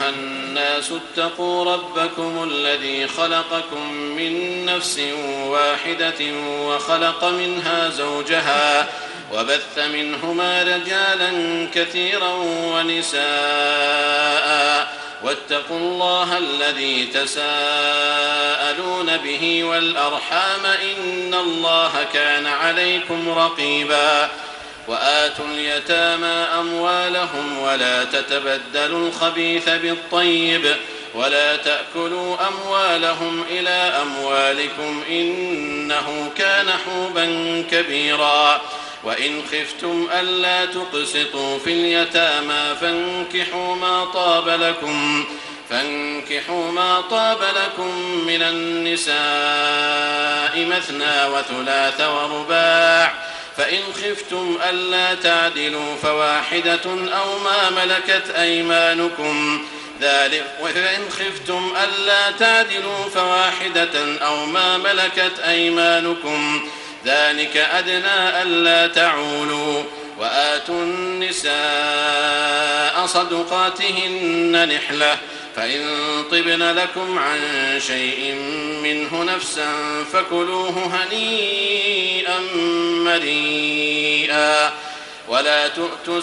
أيها الناس اتقوا ربكم الذي خلقكم من نفس واحدة وخلق منها زوجها وبث منهما رجالا كثيرا ونساء واتقوا الله الذي تساءلون به والأرحام إن الله كان عليكم رقيبا وآتوا اليتامى أموالهم ولا تتبدلوا الخبيث بالطيب ولا تأكلوا أموالهم إلى أموالكم إنه كان حوبا كبيرا وإن خفتم ألا تقسطوا في اليتامى فانكحوا ما طاب لكم من النساء مثنى وثلاث ورباع فإن خفتم ألا تعدلوا فواحدة أو ما ملكت أيمانكم ذلك أدنى ألا تعولوا وآتوا النساء صدقاتهن نحلة فإن طبن لكم عن شيء منه نفسا فكلوه هنيئا مريئا ولا تؤتوا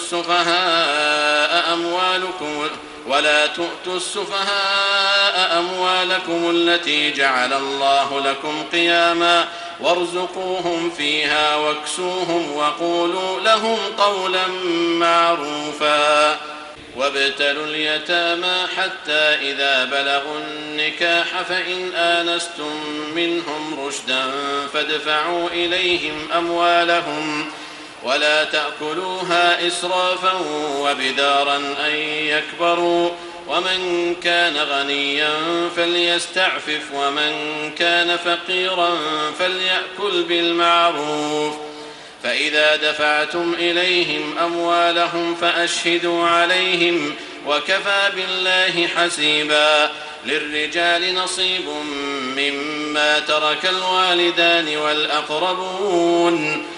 السفهاء أموالكم التي جعل الله لكم قياما وارزقوهم فيها واكسوهم وقولوا لهم قولا معروفا وابتلوا اليتامى حتى إذا بلغوا النكاح فإن آنستم منهم رشدا فادفعوا إليهم أموالهم ولا تأكلوها إسرافا وبدارا أن يكبروا ومن كان غنيا فليستعفف ومن كان فقيرا فليأكل بالمعروف فإذا دفعتم إليهم أموالهم فأشهدوا عليهم وكفى بالله حسيبا للرجال نصيب مما ترك الوالدان والأقربون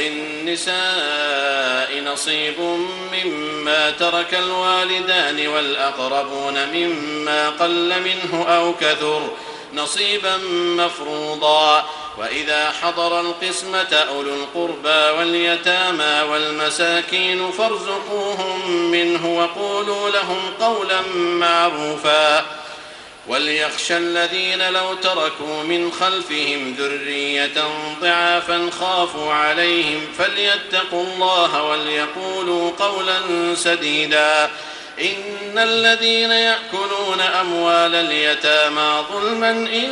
وللنساء نصيب مما ترك الوالدان والأقربون مما قل منه أو كثر نصيبا مفروضا وإذا حضر القسمة أولو القربى واليتامى والمساكين فارزقوهم منه وقولوا لهم قولا معروفا وليخشى الذين لو تركوا من خلفهم ذرية ضعافا خافوا عليهم فليتقوا الله وليقولوا قولا سديدا إن الذين يأكلون أموال اليتامى ظلما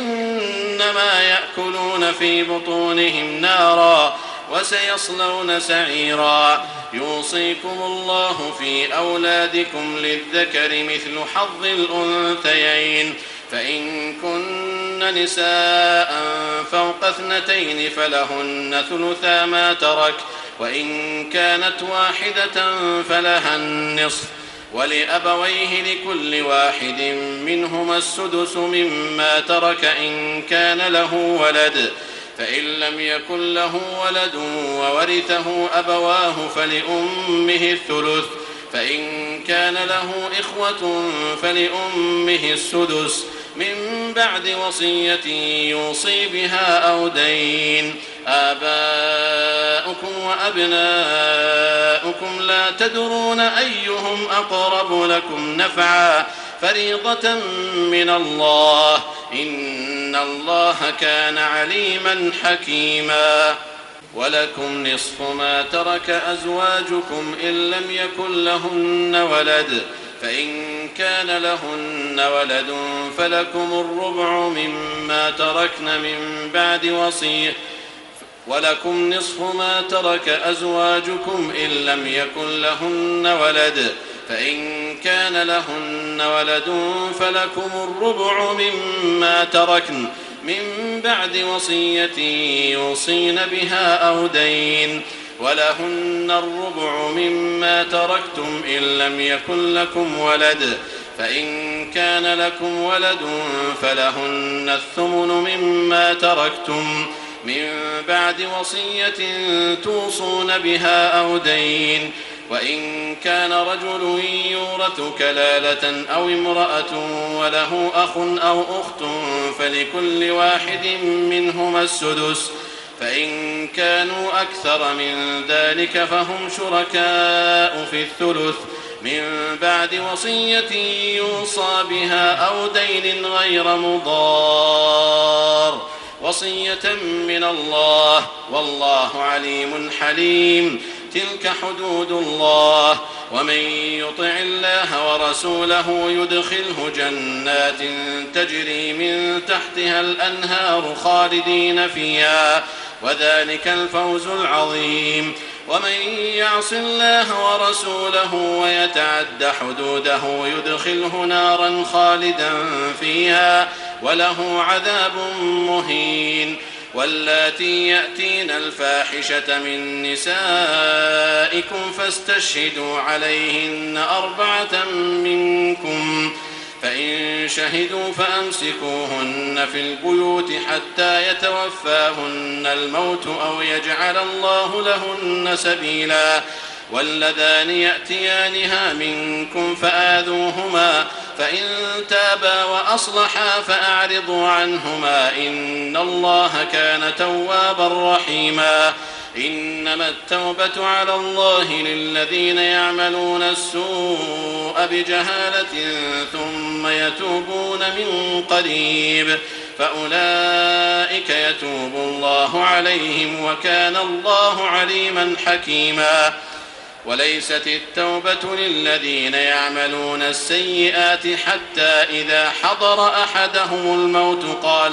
إنما يأكلون في بطونهم نارا وسيصلون سعيرا يوصيكم الله في أولادكم للذكر مثل حظ الأنثيين فإن كن نساء فوق 2 فلهن ثلثا ما ترك وإن كانت واحدة فلها النصف ولأبويه لكل واحد منهما السدس مما ترك إن كان له ولد فإن لم يكن له ولد وورثه أبواه فلأمه الثلث فإن كان له إخوة فلأمه السدس من بعد وصية يوصي بها أو دين آباؤكم وأبناؤكم لا تدرون أيهم أقرب لكم نفعا فريضة من الله إن الله كان عليما حكيما ولكم نصف ما ترك أزواجكم إن لم يكن لهن ولد فإن كان لهن ولد فلكم الربع مما تركن من بعد وصية ولكم نصف ما ترك أزواجكم إن لم يكن لهن ولد فإن كان لهن ولد فلكم الربع مما تركن من بعد وصية يوصين بها أو دين ولهن الربع مما تركتم إن لم يكن لكم ولد فإن كان لكم ولد فلهن الثمن مما تركتم من بعد وصية توصون بها أو دين وإن كان رجل يورث كلالة أو امرأة وله أخ أو أخت فلكل واحد منهما السدس، فإن كانوا أكثر من ذلك فهم شركاء في الثلث من بعد وصية يوصى بها أو دين غير مضار، وصية من الله والله عليم حليم. تلك حدود الله، ومن يطع الله ورسوله يدخله جنات تجري من تحتها الأنهار خالدين فيها، وذلك الفوز العظيم. ومن يعص الله ورسوله ويتعد حدوده يدخله نارا خالدا فيها وله عذاب مهين. واللاتي يأتين الفاحشة من نسائكم فاستشهدوا عليهن 4 منكم، فإن شهدوا فأمسكوهن في البيوت حتى يتوفاهن الموت أو يجعل الله لهن سبيلا. واللذان يأتيانها منكم فآذوهما، فإن تابا وأصلحا فأعرضوا عنهما إن الله كان توابا رحيما. إنما التوبة على الله للذين يعملون السوء بجهالة ثم يتوبون من قريب فأولئك يتوب الله عليهم وكان الله عليما حكيما. وليست التوبة للذين يعملون السيئات حتى إذا حضر أحدهم الموت قال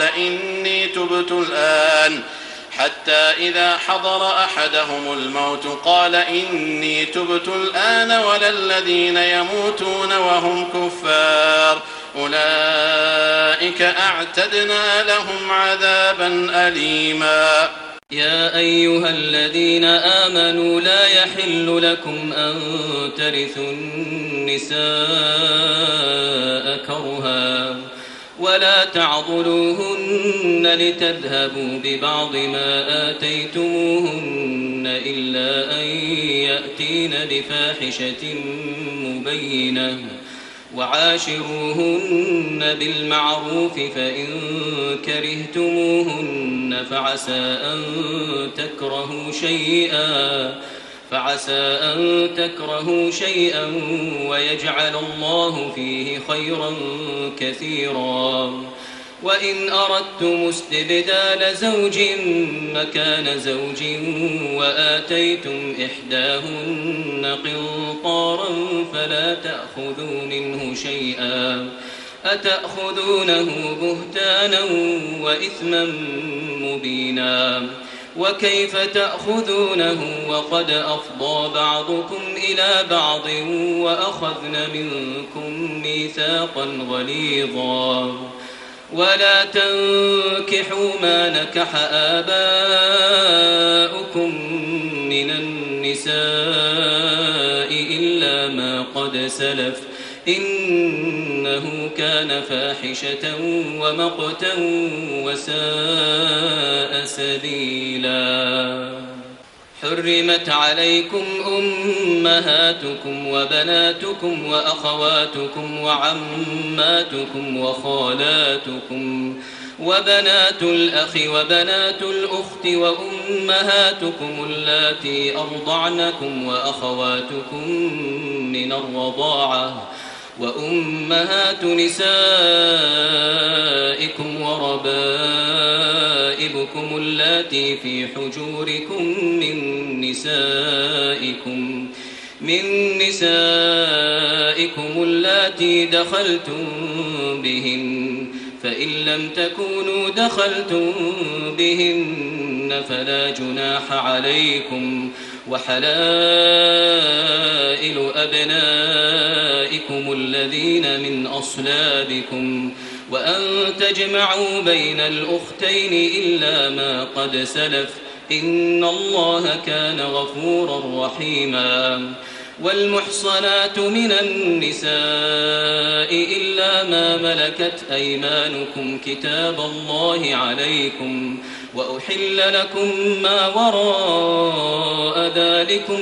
إني تبت الآن ولا الذين يموتون وهم كفار أولئك أعتدنا لهم عذابا أليما. يا أيها الذين آمنوا لا يحل لكم أن ترثوا النساء كرها ولا تعضلوهن لتذهبوا ببعض ما آتيتموهن إلا أن يأتين بفاحشة مبينة وعاشروهن بالمعروف فإن كرهتموهن فعسى أن تكرهوا شيئا ويجعل الله فيه خيرا كثيرا. وإن أردتم استبدال زوج مكان زوج وآتيتم إحداهن قنطارا فلا تأخذوا منه شيئا أتأخذونه بهتانا وإثما مبينا. وكيف تأخذونه وقد أفضى بعضكم إلى بعض وأخذن منكم ميثاقا غليظا. ولا تنكحوا ما نكح آباؤكم من النساء إلا ما قد سلف إنه كان فاحشة ومقتا وساء سبيلا. حرمت عليكم أمهاتكم وبناتكم وأخواتكم وعماتكم وخالاتكم وبنات الأخ وبنات الأخت وأمهاتكم اللاتي أرضعنكم وأخواتكم من الرضاعة وأمهات نسائكم وربائبكم اللاتي في حجوركم من نسائكم اللاتي دخلتم بهن فإن لم تكونوا دخلتم بهن فلا جناح عليكم. وحلائل أبنائكم الذين من أصلابكم وأن تجمعوا بين الأختين إلا ما قد سلف إن الله كان غفورا رحيما. والمحصنات من النساء إلا ما ملكت أيمانكم كتاب الله عليكم وأحل لكم ما وراء ذلكم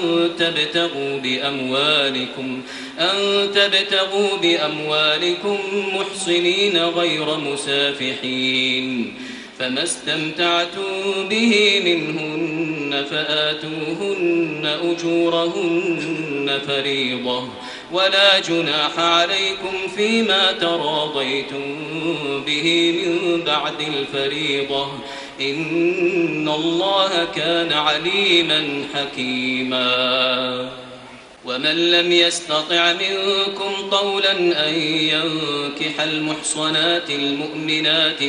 أن تبتغوا بأموالكم محصنين غير مسافحين، فما استمتعتم به منهن فآتوهن أجورهن فريضة، ولا جناح عليكم فيما تراضيتم به من بعد الفريضة، إن الله كان عليما حكيما. ومن لم يستطع منكم طولا أن ينكح المحصنات المؤمنات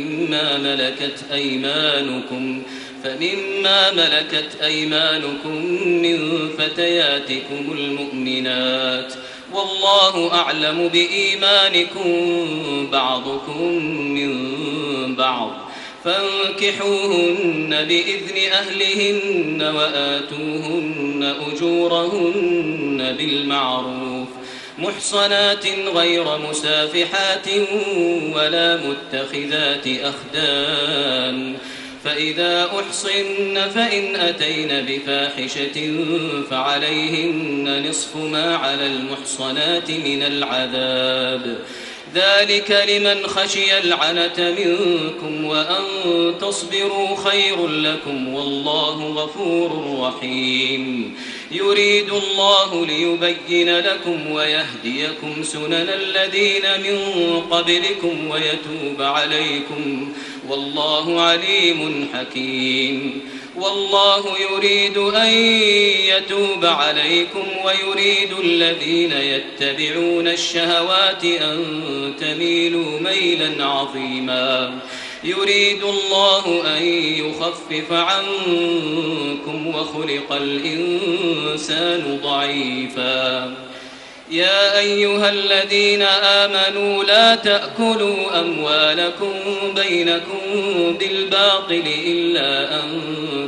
فمما ملكت أيمانكم من فتياتكم المؤمنات، والله أعلم بإيمانكم بعضكم من بعض، فانكحوهن بإذن أهلهن وآتوهن أجورهن بالمعروف، محصنات غير مسافحات ولا متخذات أخدان، فإذا أحصن فإن أتين بفاحشة فعليهن نصف ما على المحصنات من العذاب، ذلك لمن خشي العنة منكم، وأن تصبروا خير لكم، والله غفور رحيم. يريد الله ليبين لكم ويهديكم سنن الذين من قبلكم ويتوب عليكم، والله عليم حكيم. والله يريد أن يتوب عليكم ويريد الذين يتبعون الشهوات أن تميلوا ميلا عظيما. يريد الله أن يخفف عنكم وخلق الإنسان ضعيفا. يا أيها الذين آمنوا لا تأكلوا أموالكم بينكم بالباطل إلا أن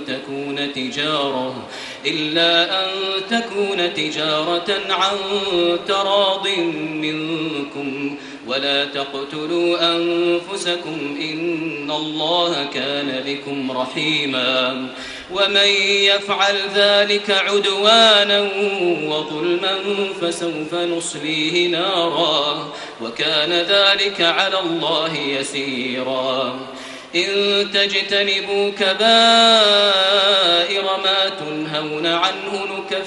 تكون تجارة عن تراض منكم، ولا تقتلوا أنفسكم إن الله كان بكم رحيما. ومن يفعل ذلك عدوانا وظلما فسوف نصليه نارا، وكان ذلك على الله يسيرا. إن تجتنبوا كبائر ما تنهون عنه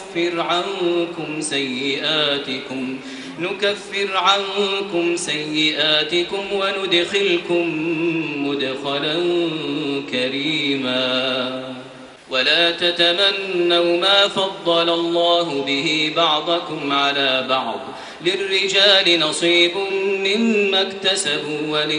نكفر عنكم سيئاتكم وندخلكم مدخلا كريما. ولا تتمنوا ما فضل الله به بعضكم على بعض، للرجال نصيب مما اكتسبوا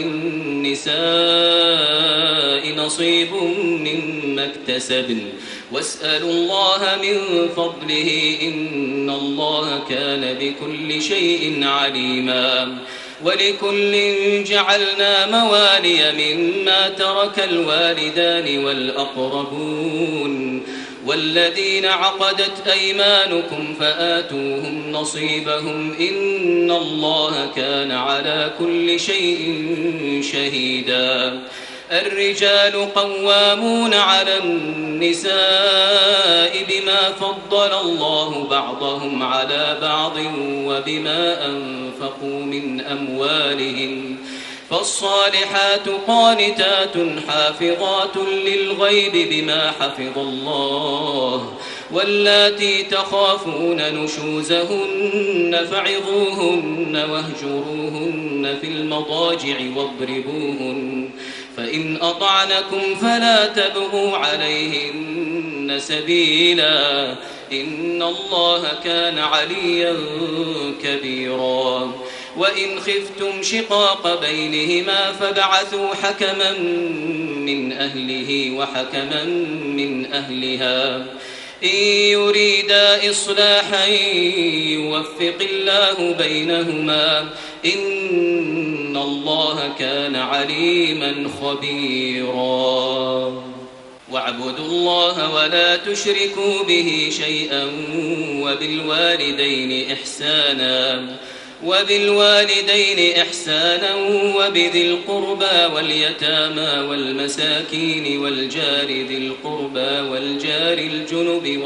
وللنساء نصيب مما اكتسبن، واسألوا الله من فضله إن الله كان بكل شيء عليما. ولكل جعلنا موالي مما ترك الوالدان والأقربون، والذين عقدت أيمانكم فآتوهم نصيبهم إن الله كان على كل شيء شهيدا. الرجال قوامون على النساء بما فضل الله بعضهم على بعض وبما أنفقوا من أموالهم، فالصالحات قانتات حافظات للغيب بما حفظ الله، واللاتي تخافون نشوزهن فعظوهن واهجروهن في المضاجع واضربوهن، فإن أطعنكم فلا تبغوا عليهن سبيلا إن الله كان عليا كبيرا. وإن خفتم شقاق بينهما فابعثوا حكما من أهله وحكما من أهلها إن يريدا إصلاحا يوفق الله بينهما إن الله كان عليما خبيرا. واعبدوا الله ولا تشركوا به شيئا وبالوالدين إحسانا وبالوالدين إحسانا وبذي القربى واليتامى والمساكين والجار ذي القربى والجار الجنب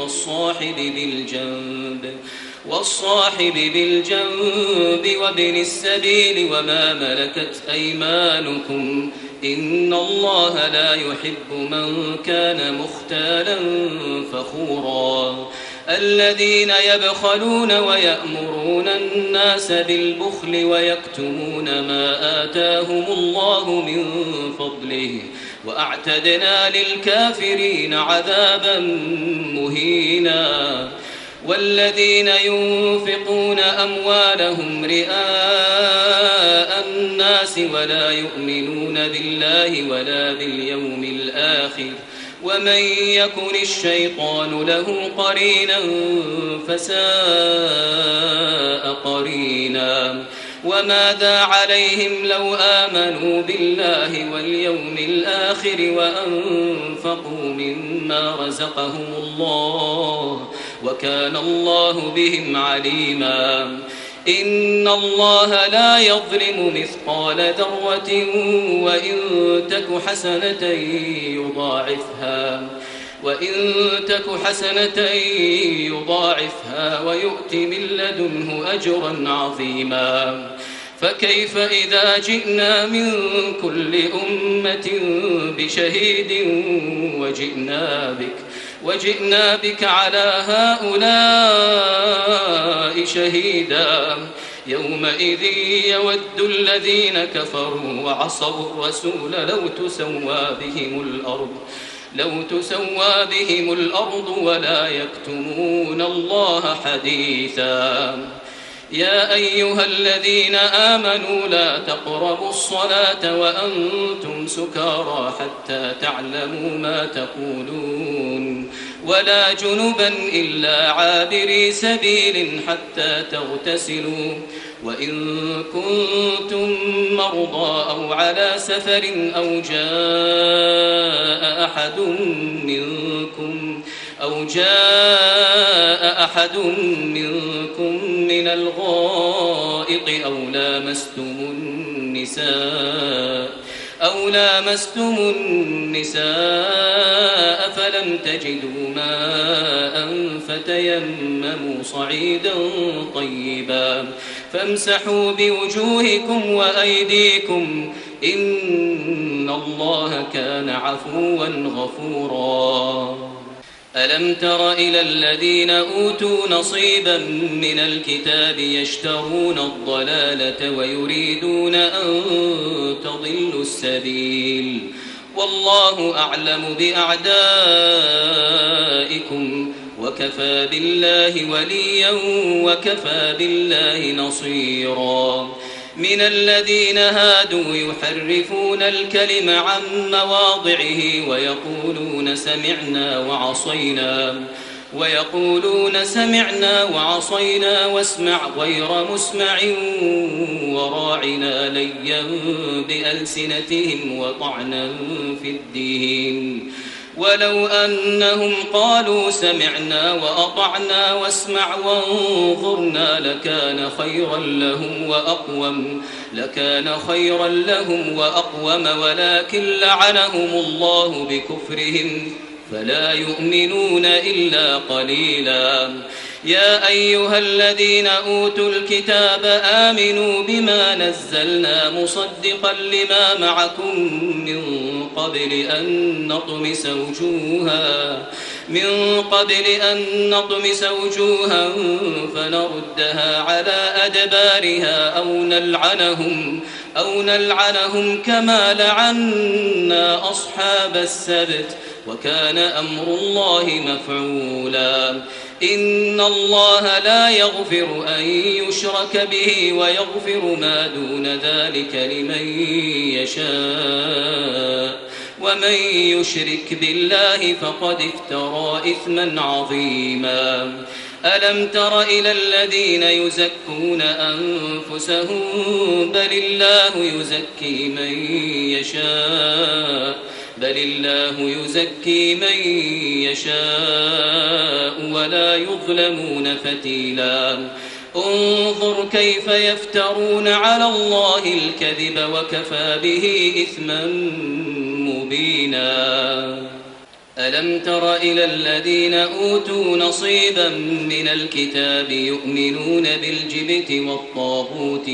والصاحب بالجنب وابن السبيل وما ملكت أيمانكم إن الله لا يحب من كان مختالا فخورا الذين يبخلون ويأمرون الناس بالبخل ويكتمون ما آتاهم الله من فضله وأعتدنا للكافرين عذابا مهينا والذين ينفقون أموالهم رئاء الناس ولا يؤمنون بالله ولا باليوم الآخر ومن يكن الشيطان له قرينا فساء قرينا وماذا عليهم لو آمنوا بالله واليوم الآخر وأنفقوا مما رزقهم الله وكان الله بهم عليما إن الله لا يظلم مثقال ذرة وإن تك حسنة يضاعفها ويؤت من لدنه أجرا عظيما فكيف إذا جئنا من كل أمة بشهيد وجئنا بك على هؤلاء شهيدا يومئذ يود الذين كفروا وعصوا الرسول لو تسوى بهم الأرض ولا يكتمون الله حديثا يا أيها الذين آمنوا لا تقربوا الصلاة وأنتم سكارى حتى تعلموا ما تقولون ولا جنبا إلا عابري سبيل حتى تغتسلوا وإن كنتم مرضى أو على سفر أو جاء أحد منكم من الغائط أو لامستم النساء فلم تجدوا ماء فتيمموا صعيدا طيبا فامسحوا بوجوهكم وأيديكم إن الله كان عفوا غفورا ألم تر إلى الذين أوتوا نصيبا من الكتاب يشترون الضلالة ويريدون أن تضلوا السبيل والله أعلم بأعدائكم وكفى بالله وليا وكفى بالله نصيرا من الذين هادوا يحرفون الكلم عن مواضعه ويقولون سمعنا وعصينا واسمع غير مسمع وراعنا ليا بألسنتهم وطعنا في الدين ولو أنهم قالوا سمعنا وأطعنا واسمع وانظرنا لكان خيرا لهم وأقوم ولكن لعنهم الله بكفرهم فلا يؤمنون إلا قليلا يا أيها الذين أوتوا الكتاب آمنوا بما نزلنا مصدقا لما معكم من قبل أن نطمس وجوها فنردها على أدبارها أو نلعنهم كما لعنا أصحاب السبت وكان أمر الله مفعولا إن الله لا يغفر أن يشرك به ويغفر ما دون ذلك لمن يشاء ومن يشرك بالله فقد افترى إثما عظيما ألم تر إلى الذين يزكون أنفسهم بل الله يزكي من يشاء ولا يظلمون فتيلا انظر كيف يفترون على الله الكذب وكفى به إثما مبينا. ألم تر إلى الذين أوتوا نصيبا من الكتاب يؤمنون بالجبت والطاغوت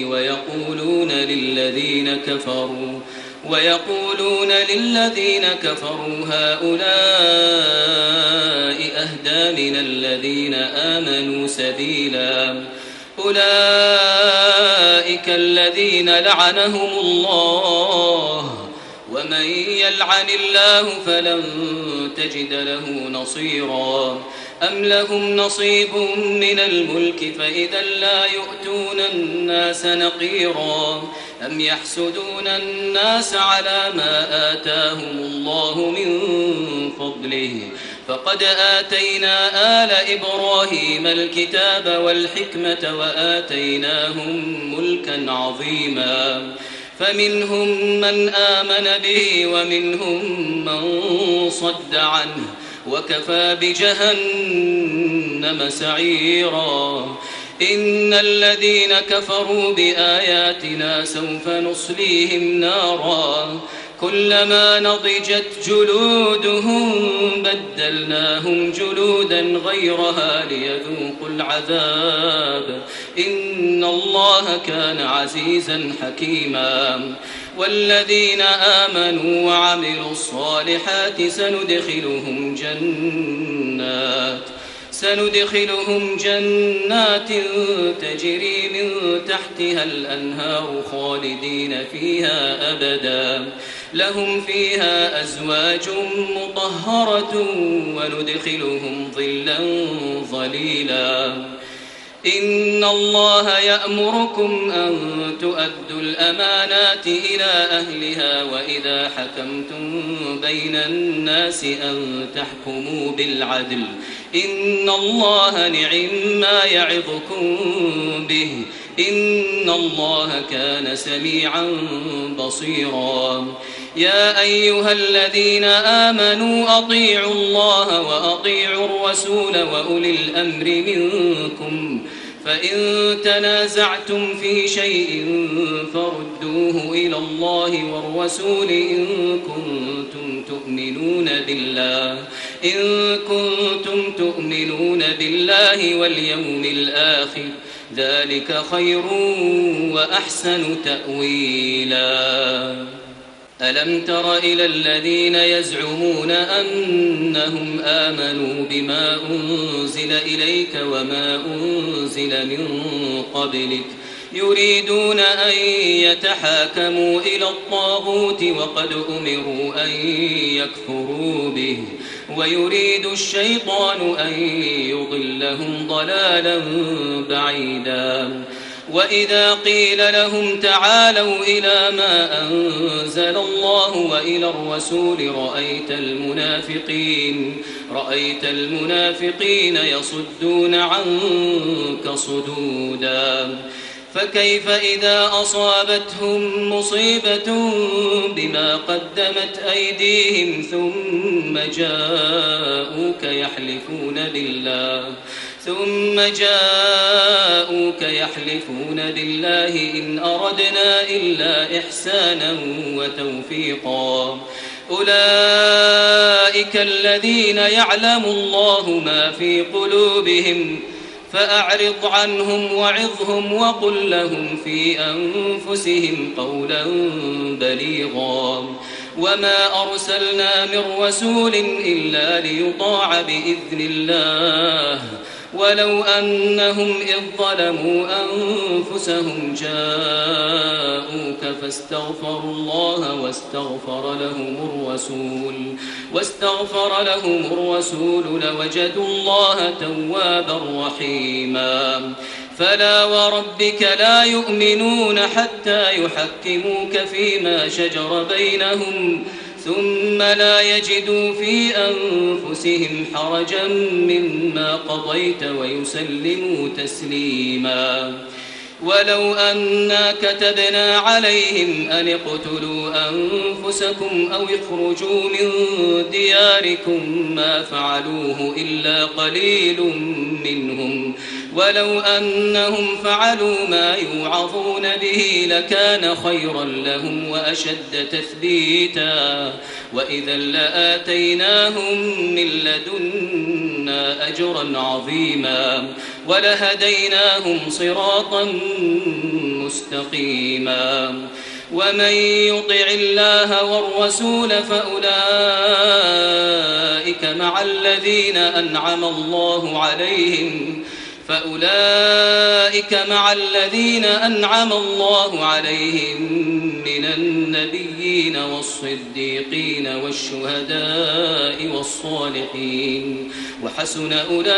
ويقولون للذين كفروا هؤلاء أهدى من الذين آمنوا سبيلا. أولئك الذين لعنهم الله ومن يلعن الله فلن تجد له نصيرا. أم لهم نصيب من الملك فإذا لا يؤتون الناس نقيرا. أم يحسدون الناس على ما آتاهم الله من فضله فقد آتينا آل إبراهيم الكتاب والحكمة وآتيناهم ملكا عظيما. فمنهم من آمن به ومنهم من صد عنه وكفى بجهنم سعيرا. إن الذين كفروا بآياتنا سوف نصليهم نارا كلما نضجت جلودهم بدلناهم جلودا غيرها ليذوقوا العذاب إن الله كان عزيزا حكيما. والذين آمنوا وعملوا الصالحات سندخلهم جنات تجري من تحتها الأنهار خالدين فيها أبدا لهم فيها أزواج مطهرة وندخلهم ظلا ظليلا. إن الله يأمركم أن تؤدوا الأمانات إلى أهلها وإذا حكمتم بين الناس أن تحكموا بالعدل إن الله نعم ما يعظكم به إن الله كان سميعا بصيرا. يا أيها الذين آمنوا أطيعوا الله وأطيعوا الرسول وأولي الأمر منكم فإن تنازعتم في شيء فردوه إلى الله والرسول إن كنتم تؤمنون بالله واليوم الآخر ذلك خير وأحسن تأويلا. ألم تر إلى الذين يزعمون أنهم آمنوا بما أنزل إليك وما أنزل من قبلك يريدون أن يتحاكموا إلى الطاغوت وقد أمروا أن يكفروا به ويريد الشيطان أن يضلهم ضلالا بعيدا. وإذا قيل لهم تعالوا إلى ما أنزل الله وإلى الرسول رأيت المنافقين يصدون عنك صدودا. فكيف إذا أصابتهم مصيبة بما قدمت أيديهم ثم جاءوك يحلفون بالله إن أردنا إلا إحسانا وتوفيقا. أولئك الذين يعلم الله ما في قلوبهم فأعرض عنهم وعظهم وقل لهم في أنفسهم قولا بليغا. وما أرسلنا من رسول إلا ليطاع بإذن الله ولو أنهم إذ ظلموا أنفسهم جاءوك فاستغفروا الله واستغفر لهم الرسول لوجدوا الله توابا رحيما. فلا وربك لا يؤمنون حتى يحكموك فيما شجر بينهم ثم لا يجدوا في أنفسهم حرجا مما قضيت ويسلموا تسليما. ولو أنا كتبنا عليهم أن اقتلوا أنفسكم أو اخرجوا من دياركم ما فعلوه إلا قليل منهم ولو أنهم فعلوا ما يوعظون به لكان خيرا لهم وأشد تثبيتا وإذا لآتيناهم من لدنا أجرا عظيما ولهديناهم صراطا مستقيما ومن يطع الله والرسول فأولئك مع الذين أنعم الله عليهم من النبيين والصديقين والشهداء والصالحين وحسن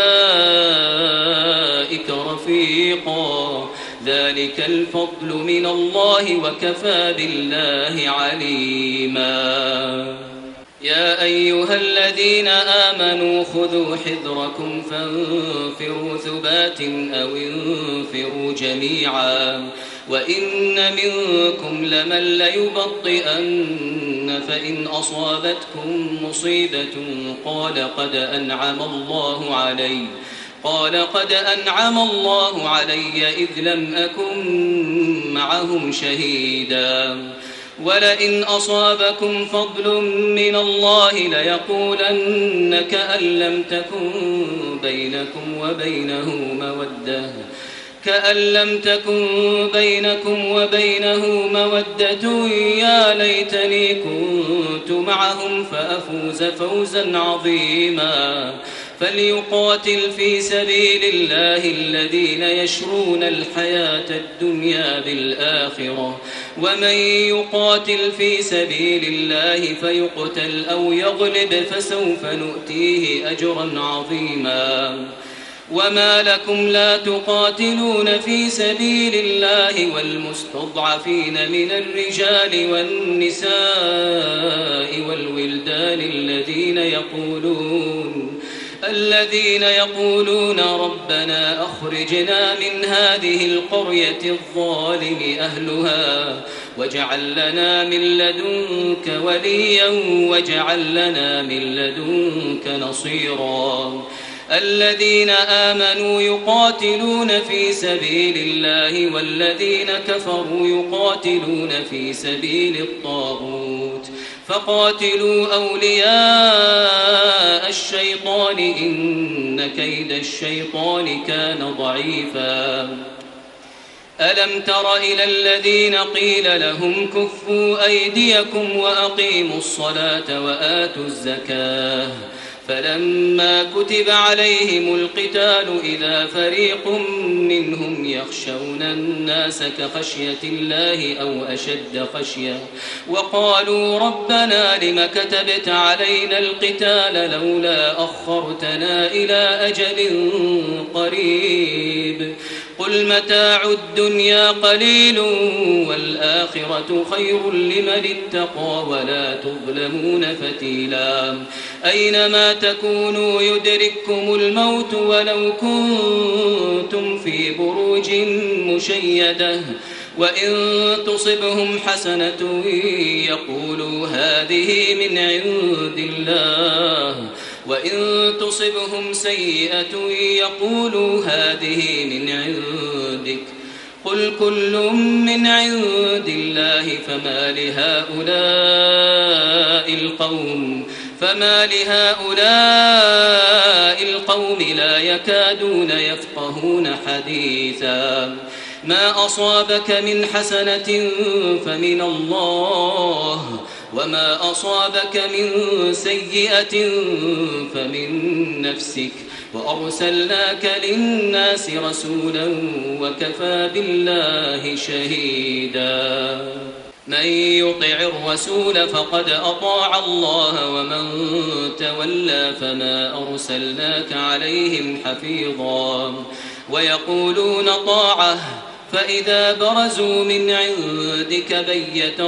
أولئك رفيقا ذلك الفضل من الله وكفى بالله عليما يا أيها الذين آمنوا خذوا حذركم فانفروا ثبات أو انفروا جميعا وإن منكم لمن ليبطئن فإن أصابتكم مصيبة قال قد أنعم الله علي إذ لم أكن معهم شهيدا ولئن أصابكم فضل من الله ليقولن كأن لم تكن بينكم وبينه مودة يا ليتني كنت معهم فأفوز فوزا عظيما فليقاتل في سبيل الله الذين يشرون الحياة الدنيا بالآخرة ومن يقاتل في سبيل الله فيقتل أو يغلب فسوف نؤتيه أجرا عظيما وما لكم لا تقاتلون في سبيل الله والمستضعفين من الرجال والنساء والولدان الذين يقولون ربنا أخرجنا من هذه القرية الظالم أهلها واجعل لنا من لدنك وليا واجعل لنا من لدنك نصيرا الذين آمنوا يقاتلون في سبيل الله والذين كفروا يقاتلون في سبيل الطاغوت فقاتلوا أولياء الشيطان إن كيد الشيطان كان ضعيفا ألم تر إلى الذين قيل لهم كفوا أيديكم وأقيموا الصلاة وآتوا الزكاة فلما كتب عليهم القتال إذا فريق منهم يخشون الناس كخشية الله أو أشد خشية وقالوا ربنا لم كتبت علينا القتال لولا أخرتنا إلى أجل قريب قل متاع الدنيا قليل والآخرة خير لمن اتقى ولا تظلمون فتيلا أينما تكونوا يدرككم الموت ولو كنتم في بروج مشيدة وإن تصبهم حسنة يقولوا هذه من عند الله وإن تصبهم سيئة يقولوا هذه من عندك قل كل من عند الله فما لهؤلاء القوم لا يكادون يفقهون حديثا ما أصابك من حسنة فمن الله وما أصابك من سيئة فمن نفسك وأرسلناك للناس رسولا وكفى بالله شهيدا من يطع الرسول فقد أطاع الله ومن تولى فما أرسلناك عليهم حفيظا ويقولون طاعة فإذا برزوا من عندك بيت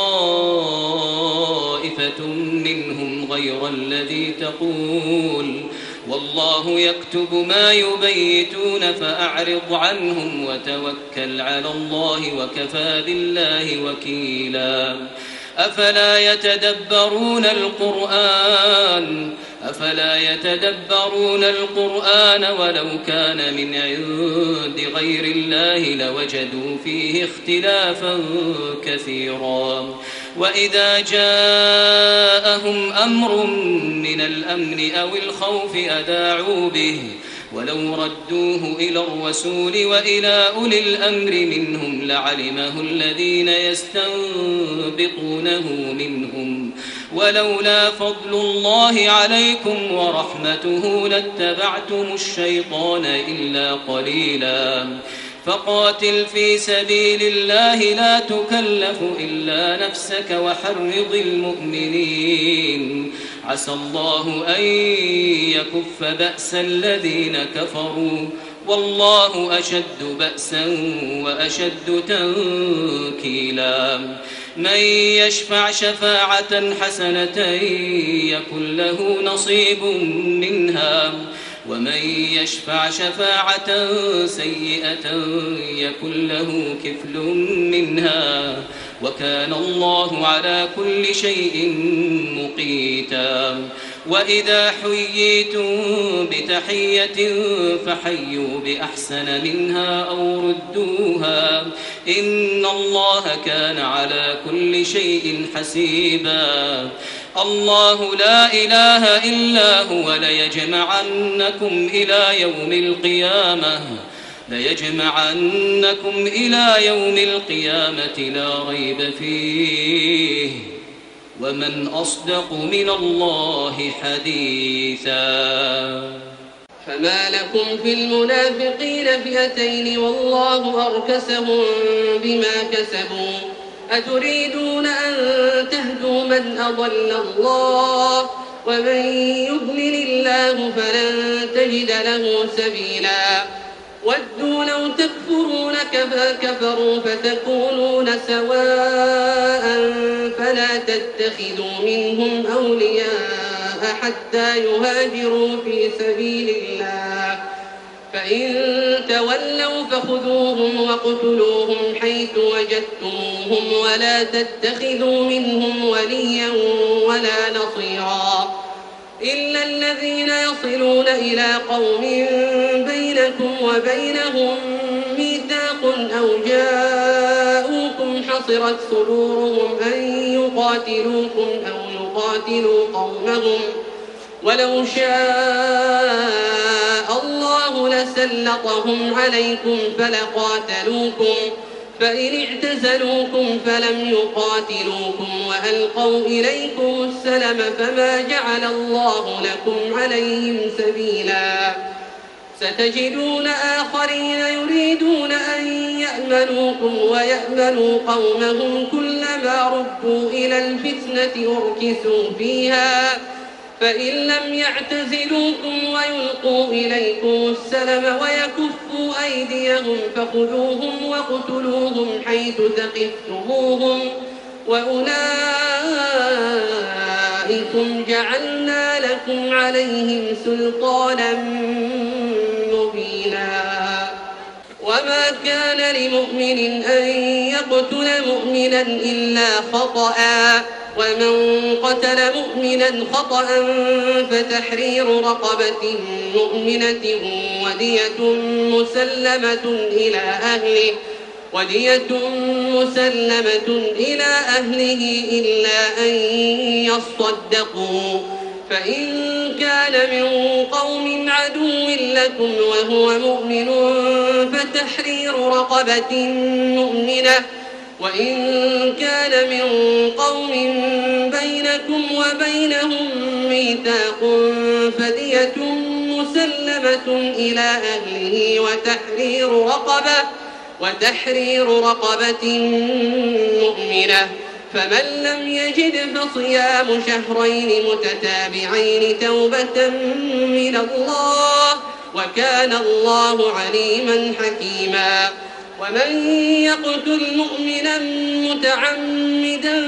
طائفة منهم غير الذي تقول والله يكتب ما يبيتون فأعرض عنهم وتوكل على الله وكفى بالله وكيلا أفلا يتدبرون القرآن أفلا يتدبرون القرآن ولو كان من عند غير الله لوجدوا فيه اختلافا كثيرا وإذا جاءهم أمر من الأمن أو الخوف أذاعوا به ولو ردوه إلى الرسول وإلى أولي الأمر منهم لعلمه الذين يستنبطونه منهم ولولا فضل الله عليكم ورحمته لاتبعتم الشيطان إلا قليلا فقاتل في سبيل الله لا تكلف إلا نفسك وحرض المؤمنين عسى الله أن يكف بأس الذين كفروا والله أشد بأسا وأشد تنكيلا من يشفع شفاعة حسنة يكن له نصيب منها ومن يشفع شفاعة سيئة يكن له كفل منها وكان الله على كل شيء مقيتا وإذا حييتم بتحية فحيوا بأحسن منها أو ردوها إن الله كان على كل شيء حسيبا الله لا إله إلا هو ليجمعنكم إلى يوم القيامة لا ريب فيه ومن أصدق من الله حديثا فما لكم في المنافقين فئتين والله أركسهم بما كسبوا أتريدون أن تهدوا من أضل الله ومن يضلل الله فلن تجد له سبيلا ودوا لو تكفرون كما كفروا فتكونون سواء فلا تتخذوا منهم أولياء حتى يهاجروا في سبيل الله فإن تولوا فخذوهم واقتلوهم حيث وجدتموهم ولا تتخذوا منهم وليا ولا نصيرا إلا الذين يصلون إلى قوم بينكم وبينهم ميثاق أو جاءوكم حصرت صدورهم أن يقاتلوكم أو يقاتلوا قومهم ولو شاء الله لسلطهم عليكم فلقاتلوكم فإن اعتزلوكم فلم يقاتلوكم وألقوا إليكم السلم فما جعل الله لكم عليهم سبيلا ستجدون آخرين يريدون أن يأمنوكم ويأمنوا قومهم كلما ردوا إلى الفتنة أركسوا فيها فإن لم يعتزلوكم ويلقوا إليكم السلم ويكفوا أيديهم فخذوهم واقتلوهم حيث ثقفتموهم وأولئكم جعلنا لكم عليهم سلطانا مبينا وما كان لمؤمن أن يقتل مؤمنا إلا خطأ ومن قتل مؤمنا خطأ فتحرير رقبة مؤمنة ودية مسلمة إلى أهله إلا أن يصدقوا فإن كان من قوم عدو لكم وهو مؤمن فتحرير رقبة مؤمنة وإن كان من قوم بينكم وبينهم ميثاق فدية مسلمة إلى أهله وتحرير رقبة مؤمنة فمن لم يجد فصيام شهرين متتابعين توبة من الله وكان الله عليما حكيما ومن يقتل مؤمنا متعمدا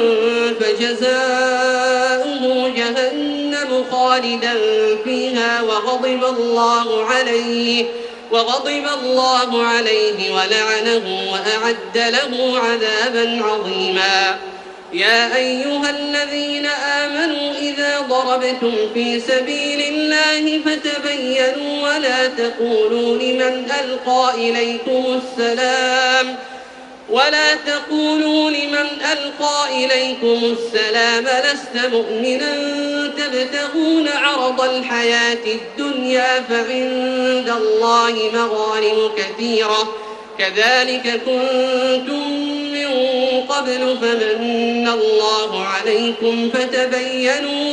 فجزاؤه جهنم خالدا فيها وغضب الله عليه ولعنه وأعد له عذابا عظيما يا أيها الذين آمنوا إذا ضربتم في سبيل الله فتبينوا ولا تقولوا لمن ألقى إليكم السلام لست مؤمنا تبتغون عرض الحياة الدنيا فعند الله مغانم كثيرة كذلك كنتم من قبل فمن الله عليكم فتبينوا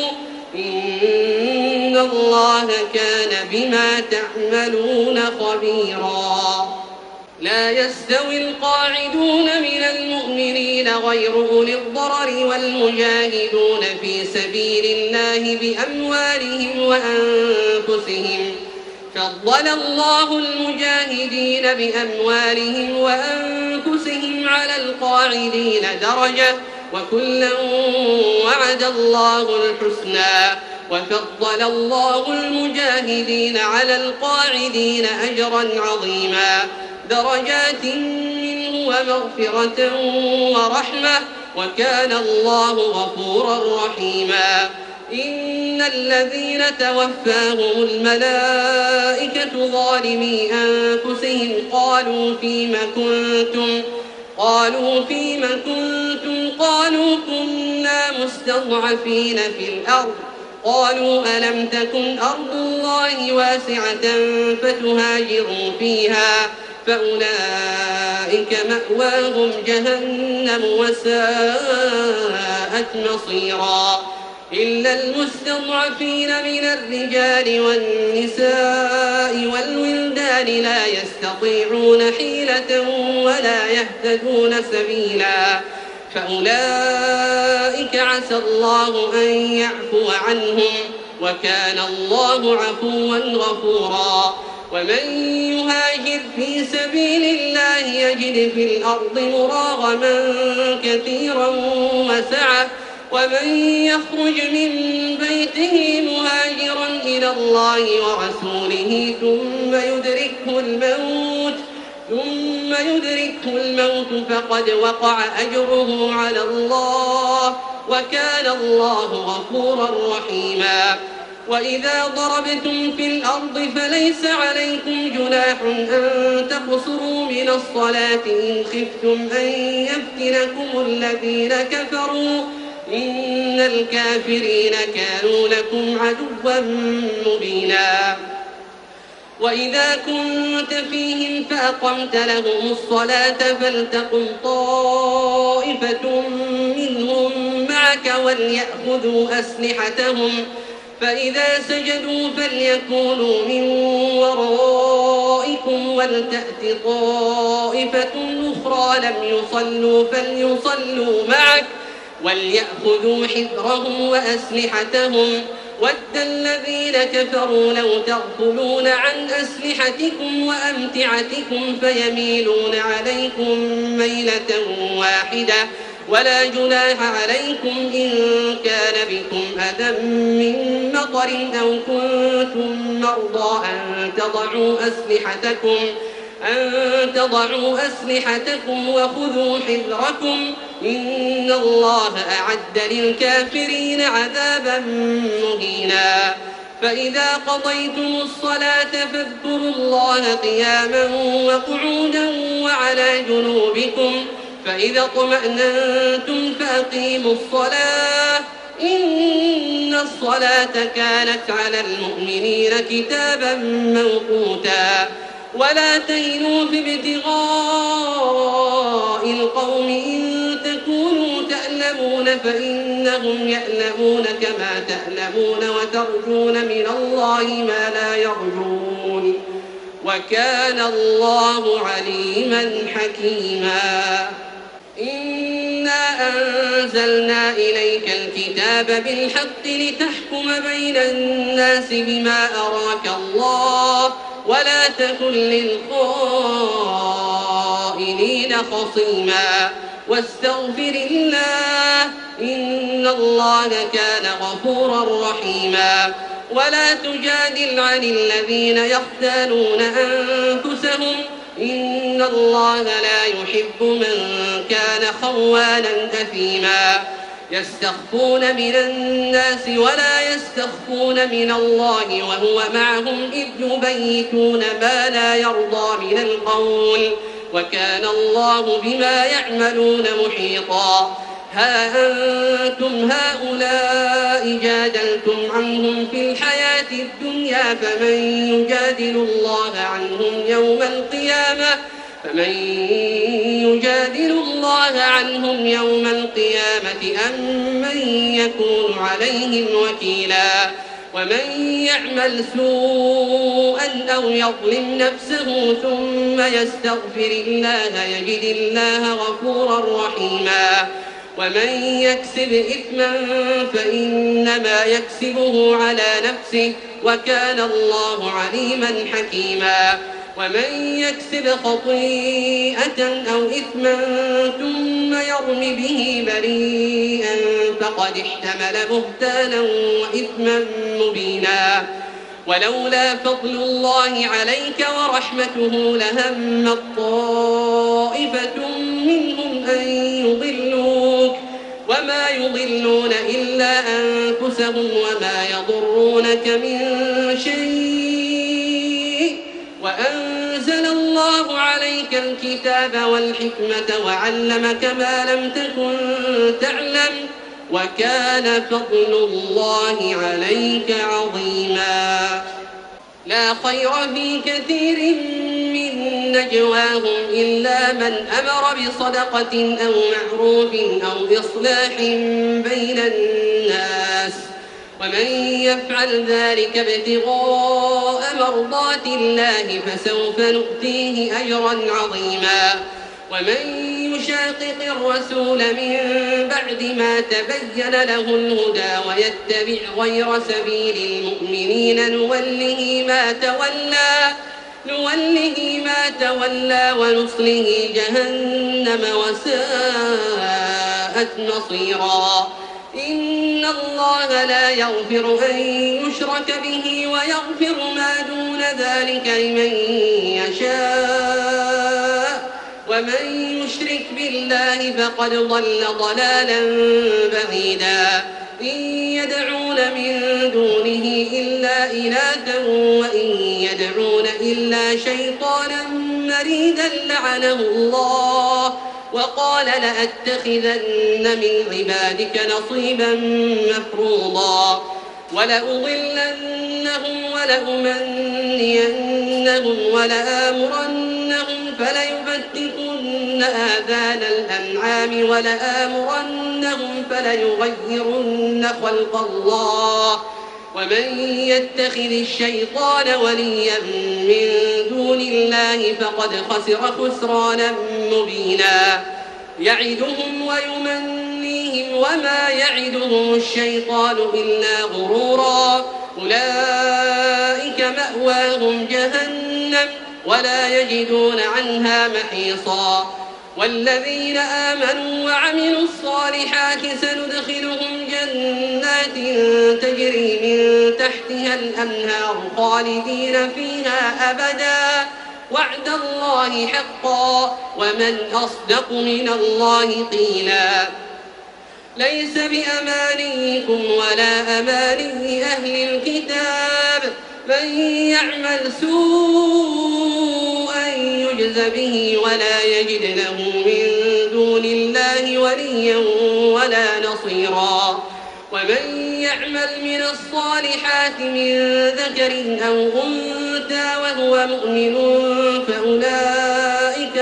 إن الله كان بما تعملون خبيرا. لا يستوي القاعدون من المؤمنين غير أولي الضرر والمجاهدون في سبيل الله بأموالهم وأنفسهم فضل الله المجاهدين بأموالهم وأنفسهم على القاعدين درجة وكلا وعد الله الحسنى وفضل الله المجاهدين على القاعدين أجرا عظيما درجات منه ومغفرة ورحمة وكان الله غفورا رحيما. إن الذين توفاهم الملائكة ظالمي أنفسهم قالوا فيم كنتم قالوا كنا مستضعفين في الأرض قالوا ألم تكن أرض الله واسعة فتهاجروا فيها فأولئك مأواهم جهنم وساءت مصيرا. إلا المستضعفين من الرجال والنساء والولدان لا يستطيعون حيلة ولا يهتدون سبيلا فأولئك عسى الله أن يعفو عنهم وكان الله عفوا غفورا. ومن يهاجر في سبيل الله يجد في الأرض مراغما كثيرا وسعة ومن يخرج من بيته مهاجرا إلى الله ورسوله ثم يدركه الموت فقد وقع أجره على الله وكان الله غفورا رحيما. وإذا ضربتم في الأرض فليس عليكم جناح أن تقصروا من الصلاة إن خفتم أن يفتنكم الذين كفروا إن الكافرين كانوا لكم عدوا مبينا. وإذا كنت فيهم فأقمت لهم الصلاة فلتقم طائفة منهم معك وليأخذوا أسلحتهم فإذا سجدوا فليكونوا من ورائكم ولتأت طائفة أخرى لم يصلوا فليصلوا معك وليأخذوا حذرهم وأسلحتهم ود الذين كفروا لو تغفلون عن أسلحتكم وأمتعتكم فيميلون عليكم ميلة واحدة ولا جناح عليكم إن كان بكم أذى من مطر أو كنتم مرضى أن تضعوا أسلحتكم وخذوا حذركم إن الله أعد للكافرين عذابا مهينا. فإذا قضيتم الصلاة فاذكروا الله قياما وقعودا وعلى جنوبكم فإذا اطمأننتم فأقيموا الصلاة إن الصلاة كانت على المؤمنين كتابا موقوتا. ولا تهنوا في ابتغاء القوم إن تكونوا تألمون فإنهم يألمون كما تألمون وترجون من الله ما لا يرجون وكان الله عليما حكيما. إنا أنزلنا إليك الكتاب بالحق لتحكم بين الناس بما أراك الله ولا تكن للخائنين خصيما واستغفر الله إن الله كان غفورا رحيما. ولا تجادل عن الذين يختانون أنفسهم إن الله لا يحب من كان خوانا أثيما يستخفون من الناس ولا يستخفون من الله وهو معهم إذ يبيتون ما لا يرضى من القول وكان الله بما يعملون محيطا ها أنتم هؤلاء جادلتم عنهم في الحياة الدنيا فمن يجادل الله عنهم يوم القيامة أم من يكون عليهم وكيلا ومن يعمل سوءا أو يظلم نفسه ثم يستغفر الله يجد الله غفورا رحيما ومن يكسب إثما فإنما يكسبه على نفسه وكان الله عليما حكيما ومن يكسب خطيئة أو إثما ثم يرم به بريئا فقد احتمل بهتانا وإثما مبينا ولولا فضل الله عليك ورحمته لهمت طائفة منهم أن يضلوك وما يضلون إلا أنفسهم وما يضرونك من شيء وأنزل الله عليك الكتاب والحكمة وعلمك ما لم تكن تعلم وكان فضل الله عليك عظيما لا خير في كثير من نجواهم إلا من أمر بصدقة أو معروف أو إصلاح بين الناس ومن يفعل ذلك ابتغاء مرضات الله فسوف نؤتيه أجرا عظيما ومن يشاقق الرسول من بعد ما تبين له الهدى ويتبع غير سبيل المؤمنين نوله ما تولى ونصله جهنم وساءت مصيرا إن الله لا يغفر أن يشرك به ويغفر ما دون ذلك لمن يشاء ومن يشرك بالله فقد ضل ضلالا بعيدا إن يدعون من دونه إلا إناثا وإن يدعون إلا شيطانا مريدا لعنه الله وقال لأتخذن من عبادك نصيبا مفروضا ولأضلنهم ولأمنينهم ولآمرنهم فليبتكن آذان الأنعام ولآمرنهم فليغيرن خلق الله ومن يتخذ الشيطان وليا من دون الله فقد خسر خسرانا مبينا يعدهم ويمنيهم وما يعدهم الشيطان إلا غرورا أولئك مأواهم جهنم ولا يجدون عنها محيصا والذين آمنوا وعملوا الصالحات سندخلهم جنات تجري من تحتها الأنهار خالدين فيها أبدا وعد الله حقا ومن أصدق من الله قيلا ليس بأمانيكم ولا أماني أهل الكتاب من يعمل سوءا يجز به ولا يجد له من دون الله وليا ولا نصيرا ومن يعمل من الصالحات من ذكر أو أنثى وهو مؤمن فأولئك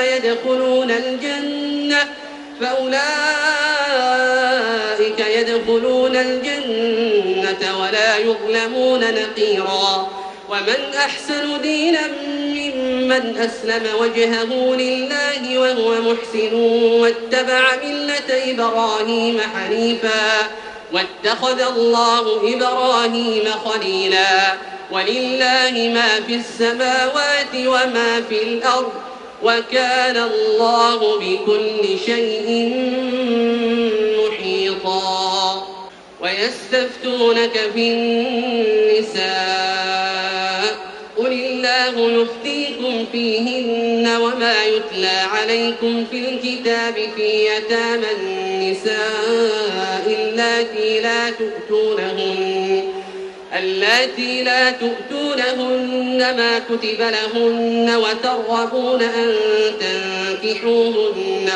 يدخلون الجنة ولا يظلمون نقيرا ومن أحسن دينا ممن أسلم وجهه لله وهو محسن واتبع ملة إبراهيم حنيفا واتخذ الله إبراهيم خليلا ولله ما في السماوات وما في الأرض وكان الله بكل شيء محيطا ويستفتونك في النساء قل الله الله يفتيكم فيهن وما يتلى عليكم في الكتاب في يتامى النساء اللاتي لا تؤتونهن ما كتب لهن وترغبون أن تنكحوهن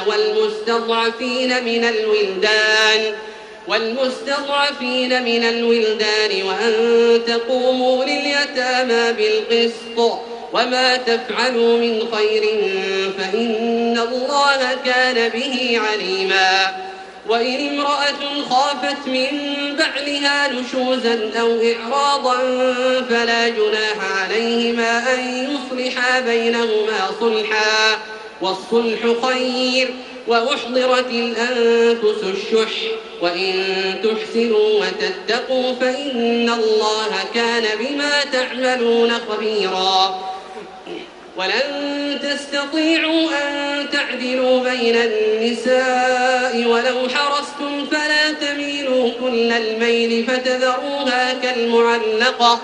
والمستضعفين من الولدان وأن تقوموا لليتامى بالقسط وما تفعلوا من خير فإن الله كان به عليما. وإن امرأة خافت من بعلها نشوزا أو إعراضا فلا جناح عليهما أن يصلحا بينهما صلحا والصلح خير وأحضرت الأنفس الشح وإن تحسنوا وتتقوا فإن الله كان بما تعملون خبيرا. ولن تستطيعوا أن تعدلوا بين النساء ولو حرصتم فلا تميلوا كل الميل فتذروها كالمعلقة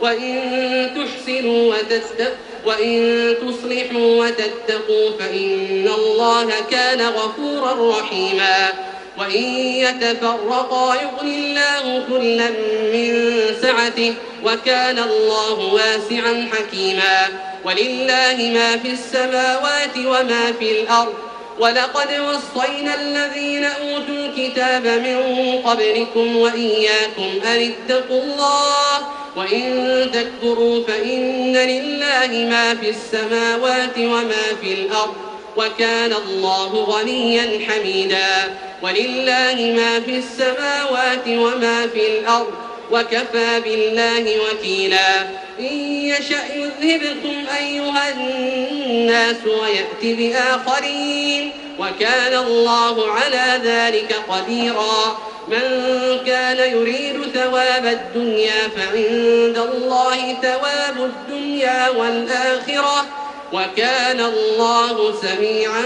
وإن تصلحوا وتتقوا فإن الله كان غفورا رحيما. وإن يتفرقا يغن الله كلا من سعته وكان الله واسعا حكيما. ولله ما في السماوات وما في الأرض ولقد وصينا الذين أوتوا الكتاب من قبلكم وإياكم أن اتقوا الله وإن تكفروا فإن لله ما في السماوات وما في الأرض وكان الله غنيا حميدا. ولله ما في السماوات وما في الأرض وكفى بالله وكيلا. إن يشأ يذهبكم أيها الناس ويأت بآخرين وكان الله على ذلك قديرا. من كان يريد ثواب الدنيا فعند الله ثواب الدنيا والآخرة وكان الله سميعا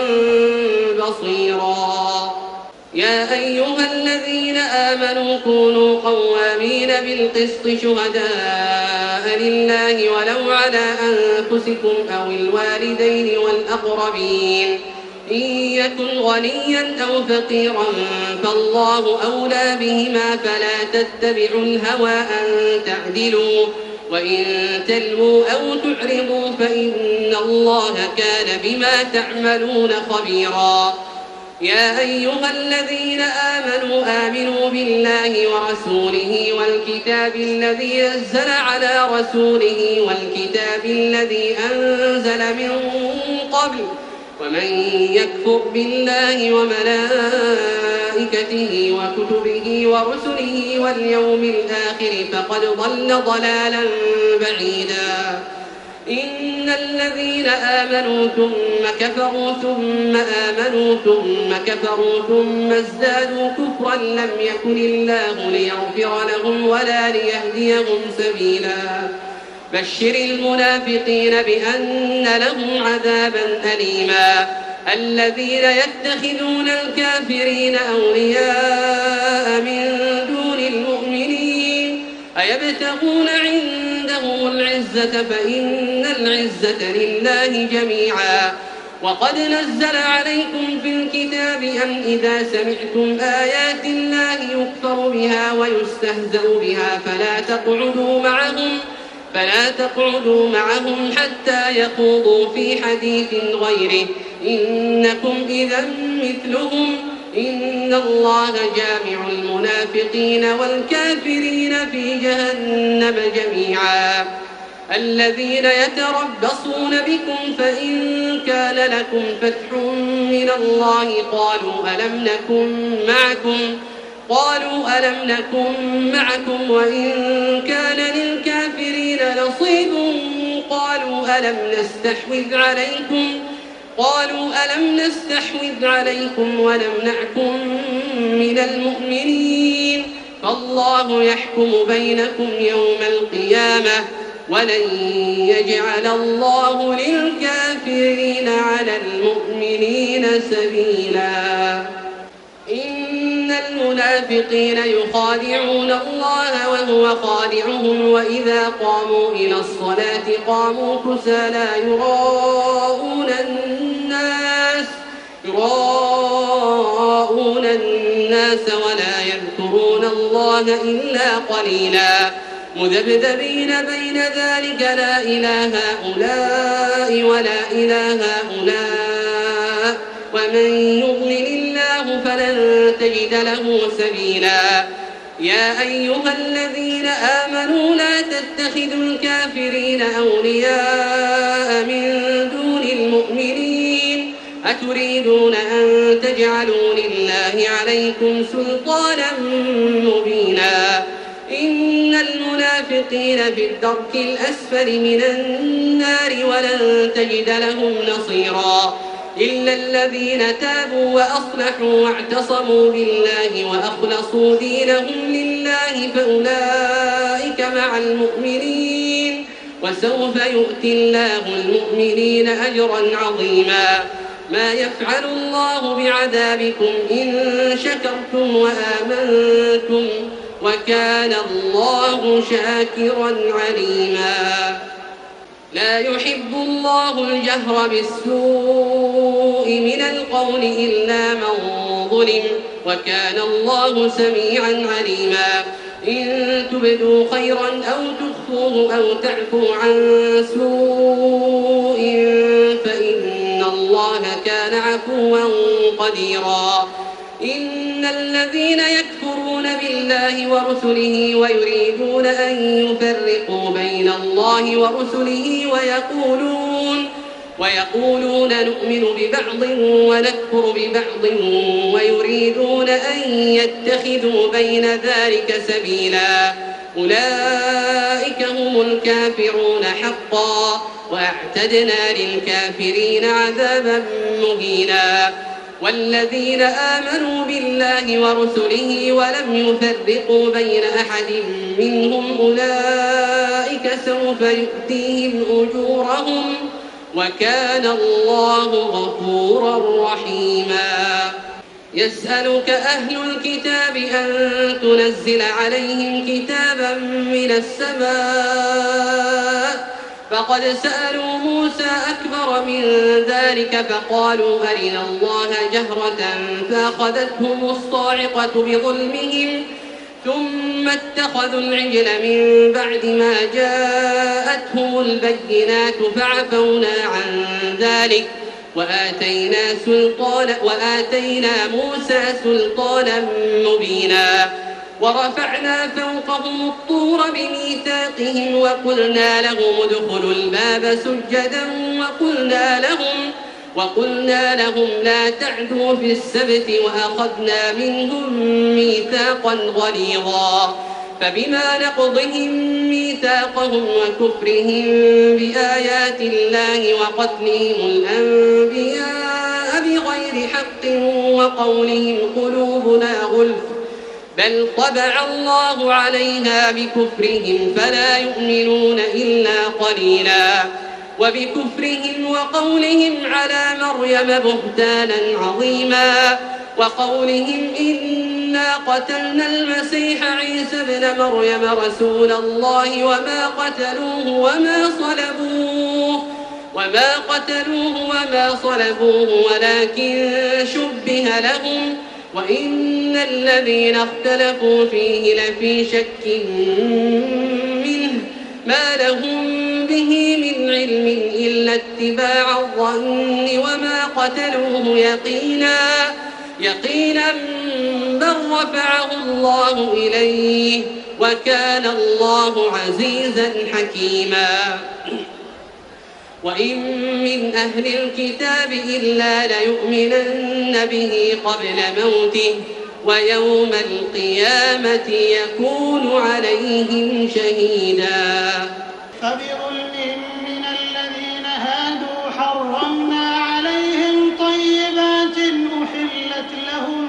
بصيرا. يا أيها الذين آمنوا كونوا قوامين بالقسط شهداء لله ولو على أنفسكم أو الوالدين والأقربين إن يكن غنيا أو فقيرا فالله أولى بهما فلا تتبعوا الهوى أن تعدلوا وإن تلووا أو تعرضوا فإن الله كان بما تعملون خبيرا. يا أيها الذين آمنوا بالله ورسوله والكتاب الذي نزل على رسوله والكتاب الذي أنزل من قبل ومن يكفر بالله وملائكته وكتبه ورسله واليوم الآخر فقد ضل ضلالا بعيدا. إن الذين آمنوا ثم كفروا ثم آمنوا ثم كفروا ثم ازدادوا كفرا لم يكن الله ليغفر لهم ولا ليهديهم سبيلا. بشر المنافقين بأن لهم عذابا أليما. الذين يتخذون الكافرين أولياء من دون المؤمنين أيبتغون عندهم العزة فإن العزة لله جميعا. وقد نزل عليكم في الكتاب أن إذا سمعتم آيات الله يكفر بها ويستهزأ بها فلا تقعدوا معهم حتى يخوضوا في حديث غيره إنكم إذا مثلهم إن الله جامع المنافقين والكافرين في جهنم جميعا. الذين يتربصون بكم فإن كان لكم فتح من الله قالوا ألم نكن معكم وإن كان للكافرين نصيب قالوا ألم نستحوذ عليكم ونمنعكم من المؤمنين فالله يحكم بينكم يوم القيامة ولن يجعل الله للكافرين على المؤمنين سبيلا. إن المنافقين يخادعون الله وهو خادعهم وإذا قاموا إلى الصلاة قاموا كسالى يراءون الناس ولا يذكرون الله إلا قليلا مذبذبين بين ذلك لا إله هؤلاء ولا إله هؤلاء ومن يضلل الله فلن تجد له سبيلا يا أيها الذين آمنوا لا تتخذوا الكافرين أولياء من دون المؤمنين أتريدون أن تجعلوا لله عليكم سلطانا مبينا إن المنافقين في الدرك الأسفل من النار ولن تجد لهم نصيرا إلا الذين تابوا وأصلحوا واعتصموا بالله وأخلصوا دينهم لله فأولئك مع المؤمنين وسوف يؤتي الله المؤمنين أجرا عظيما ما يفعل الله بعذابكم إن شكرتم وآمنتم وكان الله شاكرا عليما لا يحب الله الجهر بالسوء من القول إلا من ظلم وكان الله سميعا عليما إن تبدوا خيرا أو تخفوه أو تعفوا عن سوء فإن الله كان عفوا قديرا إن الذين يكفرون بالله ورسله ويريدون أن يفرقوا بين الله ورسله ويقولون نؤمن ببعض ونكفر ببعض ويريدون أن يتخذوا بين ذلك سبيلا أولئك هم الكافرون حقا وأعتدنا للكافرين عذابا مهينا والذين آمنوا بالله ورسله ولم يفرقوا بين أحد منهم أولئك سوف يؤتيهم أجورهم وكان الله غفورا رحيما يسألك أهل الكتاب أن تنزل عليهم كتابا من السماء فقد سألوا موسى أكبر من ذلك فقالوا أرنا الله جهرة فأخذتهم الصاعقة بظلمهم ثم اتخذوا العجل من بعد ما جاءتهم البينات فعفونا عن ذلك وآتينا موسى سلطانا مبينا ورفعنا فوقهم الطور بميثاقهم وقلنا لهم ادخلوا الباب سجدا وقلنا لهم لا تعدوا في السبت وأخذنا منهم ميثاقا غليظا فبما نقضهم ميثاقهم وكفرهم بآيات الله وقتلهم الأنبياء بغير حق وقولهم قلوبنا غلف بل طبع الله عليها بكفرهم فلا يؤمنون إلا قليلا وبكفرهم وقولهم على مريم بهتانا عظيما وقولهم إنا قتلنا المسيح عيسى ابن مريم رسول الله وما قتلوه وما صلبوه ولكن شبه لهم وإن الذين اختلفوا فيه لفي شك منه ما لهم به من علم إلا اتباع الظن وما قتلوه يقينا بل رفعه الله إليه وكان الله عزيزا حكيما وإن من أهل الكتاب إلا ليؤمنن به قبل موته ويوم القيامة يكون عليهم شهيدا فبظلم من الذين هادوا حرمنا عليهم طيبات أحلت لهم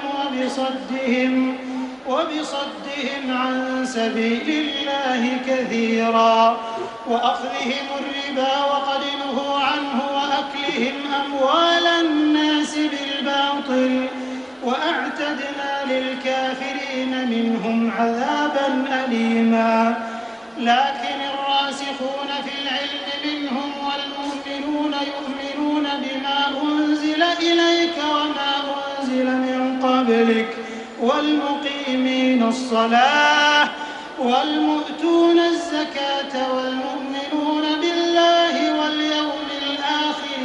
وبصدهم عن سبيل الله كثيرا وأخذهم الربا وقد نهوا عنه وأكلهم أموال الناس بالباطل وأعتدنا للكافرين منهم عذابا أليما. لكن الراسخون في العلم منهم والمؤمنون يؤمنون بما أنزل إليك وما أنزل من قبلك والمقيمين الصلاة والمؤتون الزكاة والمؤمنون بالله واليوم الآخر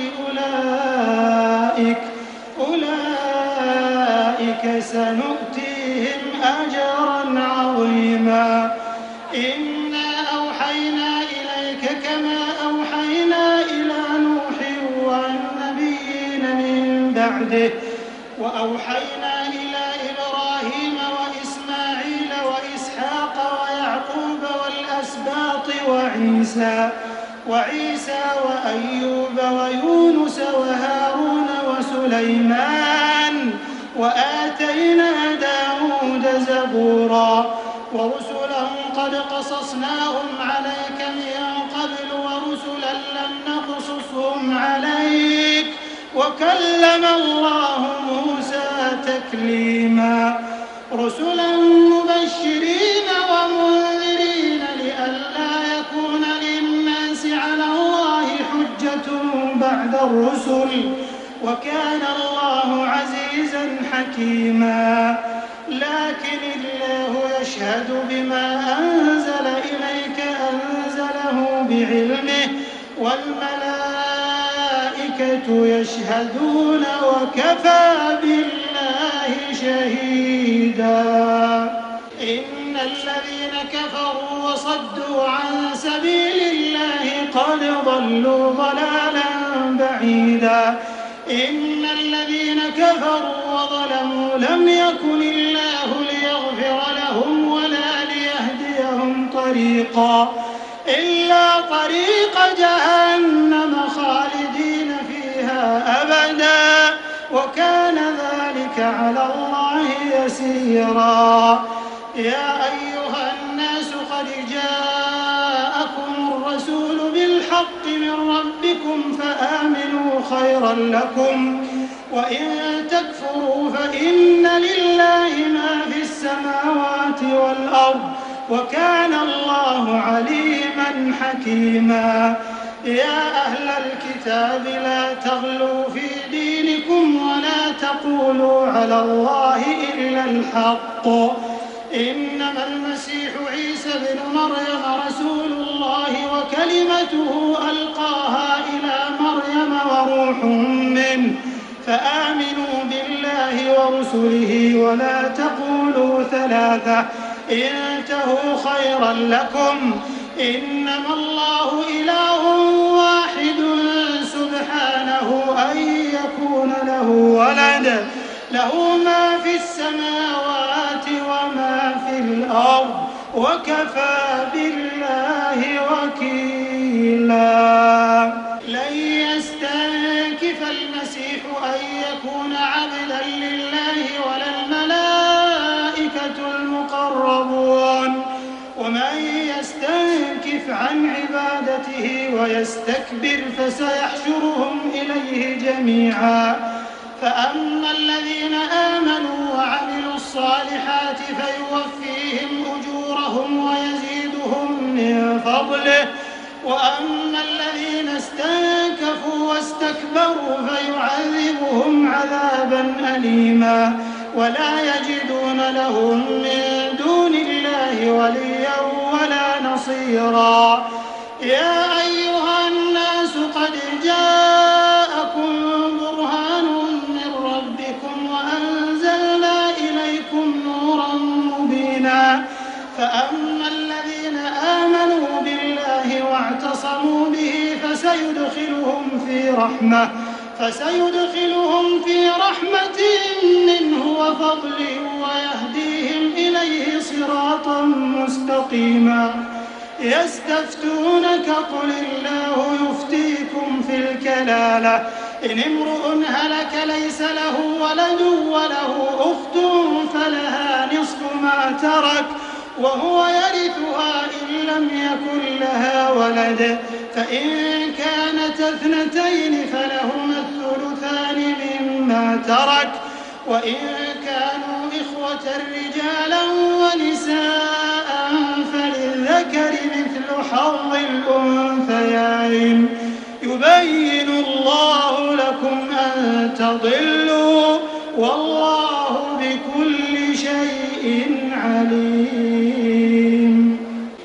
أولئك سنؤتيهم أجرا عظيما. إنا أوحينا إليك كما أوحينا إلى نوح والنبيين من بعده وأوحينا إلى إبراهيم وإسماعيل وإسحاق ويعقوب والأسباط وعيسى وأيوب ويونس وهارون وسليمان وآتينا داود زبورا. ورسلا قد قصصناهم عليك من قبل ورسلا لم نقصصهم عليك وكلم الله موسى تكليما. رسلا مبشرين ومنذرين لئلا يكون للناس على الله حجة بعد الرسل وكان الله عزيزا حكيما. لكن الله يشهد بما أنزل إليك أنزله بعلمه والملائكة يشهدون وكفى بالله شهيدا. إن الذين كفروا وصدوا عن سبيل الله قد ضلوا ضلالا بعيدا. إن الذين كفروا وظلموا لم يكن الله ليغفر لهم ولا ليهديهم طريقا إلا طريق جهنم خالدين فيها أبدا وكان ذلك على الله يسيرا. يا أيها الناس قد جاءكم الرسول بالحق من ربكم فآمنوا خيرا لكم وإن تكفروا فإن لله ما في السماوات والأرض وكان الله عليما حكيما. يا أهل الكتاب لا تغلوا في دينكم ولا تقولوا على الله إلا الحق. إنما المسيح عيسى بن مريم رسول الله وكلمته ألقاها إلى مريم وروح منه فآمنوا بالله ورسله ولا تقولوا ثلاثة انتهوا خيرا لكم. إنما الله إله واحد سبحانه أن يكون له ولد له ما في السماوات وما في الأرض وكفى بالله وكيلا. لن يستنكف المسيح أن يكون عبدا لله ولا الملائكة المقربون ومن يستنكف عن عبادته ويستكبر فسيحشرهم إليه جميعا. فأما الذين آمنوا وعملوا الصالحات فيوفيهم أجورهم ويزيدهم من فضله وأما الذين استنكفوا واستكبروا فيعذبهم عذابا أليما ولا يجدون لهم من دون الله وليا ولا نصيرا. يا أيها الناس قد جاءكم برهان من ربكم وأنزلنا إليكم نورا مبينا. فأما الذين آمنوا بالله واعتصموا به فسيدخلهم في رحمة منه وفضل ويهديهم إليه صراطا مستقيما. يستفتونك قل الله يفتيكم في الكلالة إن امرؤ هلك ليس له ولد وله أخت فلها نصف ما ترك وهو يرثها إن لم يكن لها ولد فإن كانت اثنتين فلهما الثلثان مما ترك وإن كانوا إخوة رجالا ونساء فللذكر مثل حظ الأنثيين يبين الله لكم أن تضلوا والله